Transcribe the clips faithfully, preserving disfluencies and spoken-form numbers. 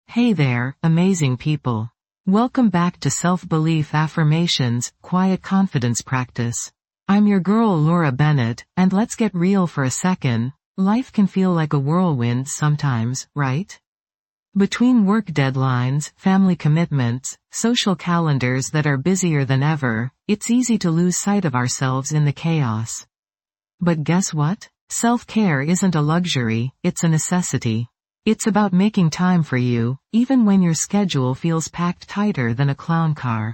Hey there, amazing people. Welcome back to Self-Belief Affirmations, Quiet Confidence Practice. I'm your girl Laura Bennett, and let's get real for a second. Life can feel like a whirlwind sometimes, right? Between work deadlines, family commitments, social calendars that are busier than ever, it's easy to lose sight of ourselves in the chaos. But guess what? Self-care isn't a luxury, it's a necessity. It's about making time for you, even when your schedule feels packed tighter than a clown car.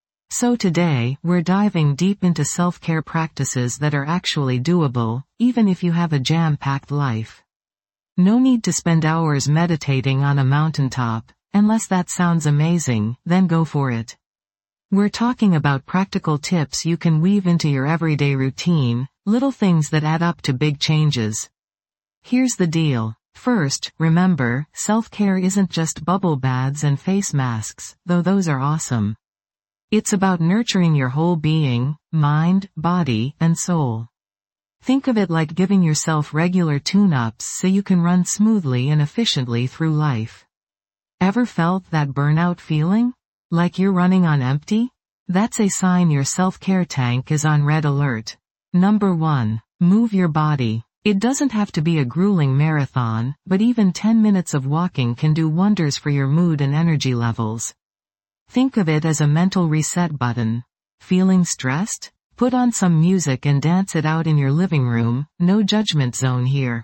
So today, we're diving deep into self-care practices that are actually doable, even if you have a jam-packed life. No need to spend hours meditating on a mountaintop, unless that sounds amazing, then go for it. We're talking about practical tips you can weave into your everyday routine, little things that add up to big changes. Here's the deal. First, remember, self-care isn't just bubble baths and face masks, though those are awesome. It's about nurturing your whole being, mind, body, and soul. Think of it like giving yourself regular tune-ups so you can run smoothly and efficiently through life. Ever felt that burnout feeling? Like you're running on empty? That's a sign your self-care tank is on red alert. Number one. Move your body. It doesn't have to be a grueling marathon, but even ten minutes of walking can do wonders for your mood and energy levels. Think of it as a mental reset button. Feeling stressed? Put on some music and dance it out in your living room, no judgment zone here.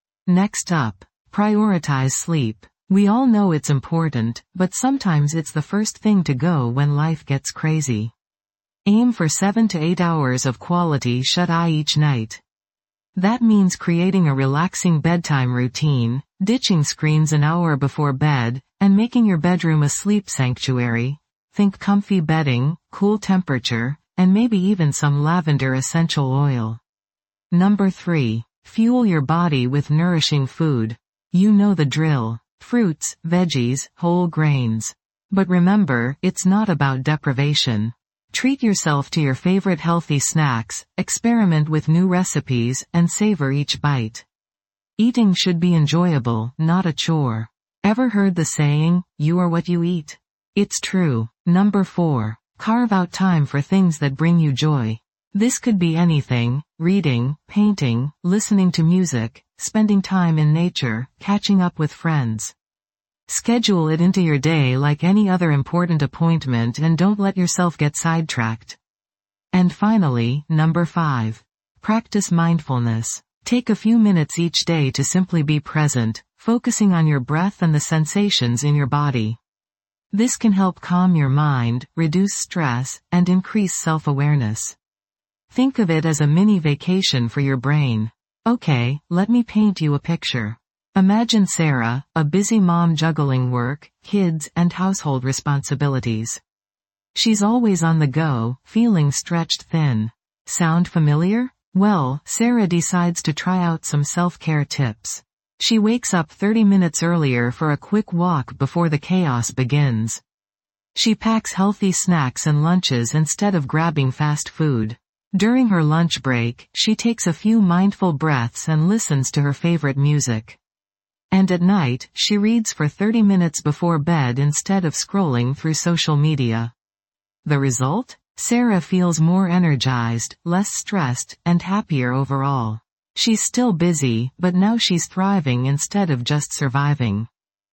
Next up, prioritize sleep. We all know it's important, but sometimes it's the first thing to go when life gets crazy. Aim for seven to eight hours of quality shut-eye each night. That means creating a relaxing bedtime routine, ditching screens an hour before bed, and making your bedroom a sleep sanctuary. Think comfy bedding, cool temperature, and maybe even some lavender essential oil. Number three. Fuel your body with nourishing food. You know the drill. Fruits, veggies, whole grains. But remember, it's not about deprivation. Treat yourself to your favorite healthy snacks, experiment with new recipes, and savor each bite. Eating should be enjoyable, not a chore. Ever heard the saying, you are what you eat? It's true. Number four. Carve out time for things that bring you joy. This could be anything: reading, painting, listening to music, spending time in nature, catching up with friends. Schedule it into your day like any other important appointment and don't let yourself get sidetracked. And finally, number five. Practice mindfulness. Take a few minutes each day to simply be present, focusing on your breath and the sensations in your body. This can help calm your mind, reduce stress, and increase self-awareness. Think of it as a mini vacation for your brain. Okay, let me paint you a picture. Imagine Sarah, a busy mom juggling work, kids, and household responsibilities. She's always on the go, feeling stretched thin. Sound familiar? Well, Sarah decides to try out some self-care tips. She wakes up thirty minutes earlier for a quick walk before the chaos begins. She packs healthy snacks and lunches instead of grabbing fast food. During her lunch break, she takes a few mindful breaths and listens to her favorite music. And at night, she reads for thirty minutes before bed instead of scrolling through social media. The result? Sarah feels more energized, less stressed, and happier overall. She's still busy, but now she's thriving instead of just surviving.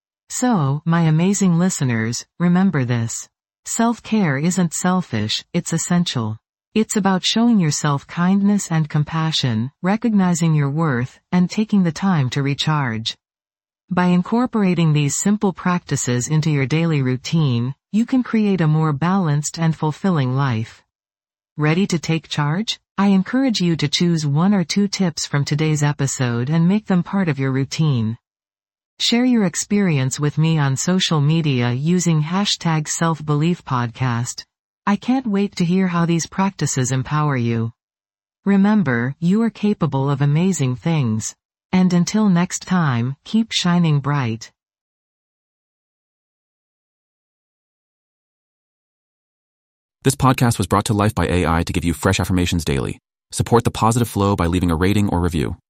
So, my amazing listeners, remember this. Self-care isn't selfish, it's essential. It's about showing yourself kindness and compassion, recognizing your worth, and taking the time to recharge. By incorporating these simple practices into your daily routine, you can create a more balanced and fulfilling life. Ready to take charge? I encourage you to choose one or two tips from today's episode and make them part of your routine. Share your experience with me on social media using hashtag self-belief-podcast. I can't wait to hear how these practices empower you. Remember, you are capable of amazing things. And until next time, keep shining bright. This podcast was brought to life by A I to give you fresh affirmations daily. Support the positive flow by leaving a rating or review.